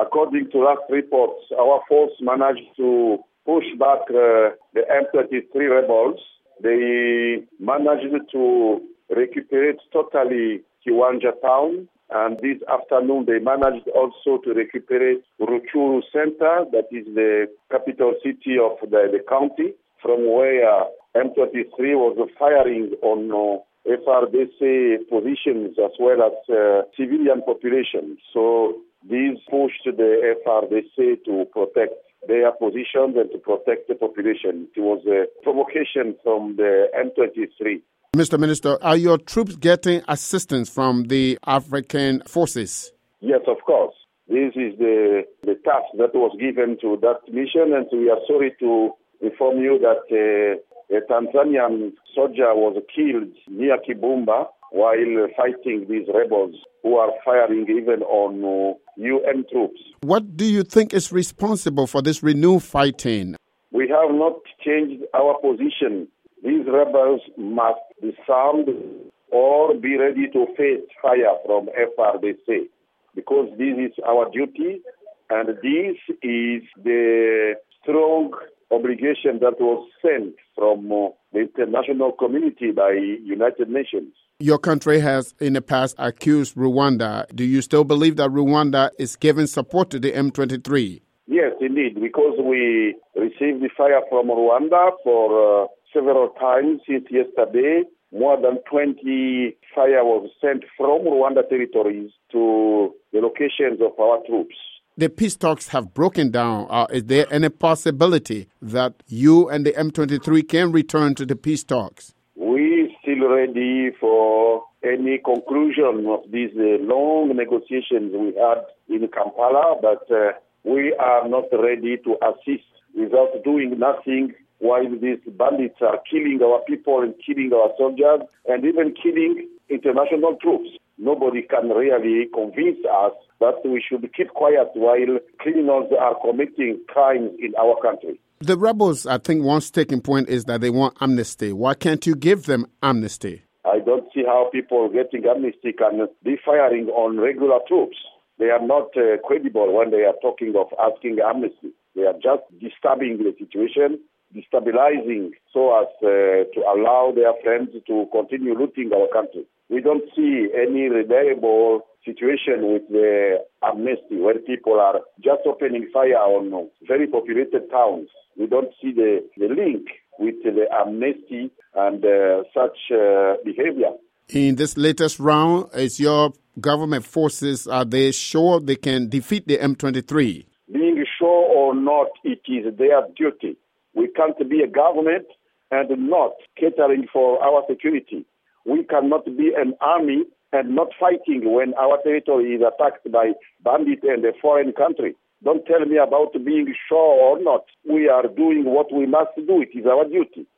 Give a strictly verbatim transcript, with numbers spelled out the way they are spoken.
According to last reports, our force managed to push back uh, the M twenty-three rebels. They managed to recuperate totally Kiwanja town, and this afternoon they managed also to recuperate Ruchuru Center, that is the capital city of the, the county, from where M twenty-three was firing on uh, F R D C positions as well as uh, civilian population. So these pushed the F R D C to protect their positions and to protect the population. It was a provocation from the M twenty-three. Mister Minister, are your troops getting assistance from the African forces? Yes, of course. This is the, the task that was given to that mission, and we are sorry to inform you that uh, a Tanzanian soldier was killed near Kibumba while fighting these rebels who are firing even on uh, U N troops. What do you think is responsible for this renewed fighting? We have not changed our position. These rebels must disarm or be ready to face fire from F R D C, because this is our duty, and this is the strong obligation that was sent from uh, the international community by United Nations. Your country has in the past accused Rwanda. Do you still believe that Rwanda is giving support to the M twenty-three? Yes, indeed, because we received the fire from Rwanda for uh, several times since yesterday. More than twenty fire was sent from Rwanda territories to the locations of our troops. The peace talks have broken down. Uh, is there any possibility that you and the M twenty-three can return to the peace talks? We still ready for any conclusion of these uh, long negotiations we had in Kampala, but uh, we are not ready to assist without doing nothing while these bandits are killing our people and killing our soldiers and even killing international troops. Nobody can really convince us that we should keep quiet while criminals are committing crimes in our country. The rebels, I think one sticking point is that they want amnesty. Why can't you give them amnesty? I don't see how people getting amnesty can be firing on regular troops. They are not uh, credible when they are talking of asking amnesty. They are just disturbing the situation, destabilizing so as uh, to allow their friends to continue looting our country. We don't see any reliable situation with the amnesty where people are just opening fire on very populated towns. We don't see the, the link with the amnesty and uh, such uh, behavior. In this latest round, is your government forces, are they sure they can defeat the M twenty-three? Being sure or not, it is their duty. We can't be a government and not catering for our security. We cannot be an army and not fighting when our territory is attacked by bandits and a foreign country. Don't tell me about being sure or not. We are doing what we must do. It is our duty.